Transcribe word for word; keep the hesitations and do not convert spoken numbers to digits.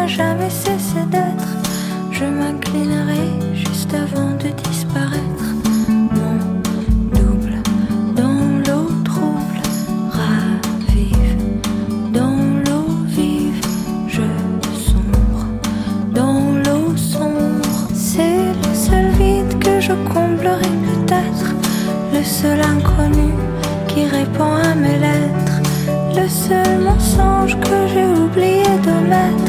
n'a jamais cessé d'être. Je m'inclinerai juste avant de disparaître. Mon double dans l'eau trouble ravive, dans l'eau vive je sombre, dans l'eau sombre. C'est le seul vide que je comblerai peut-être, le seul inconnu qui répond à mes lettres, le seul mensonge que j'ai oublié de mettre.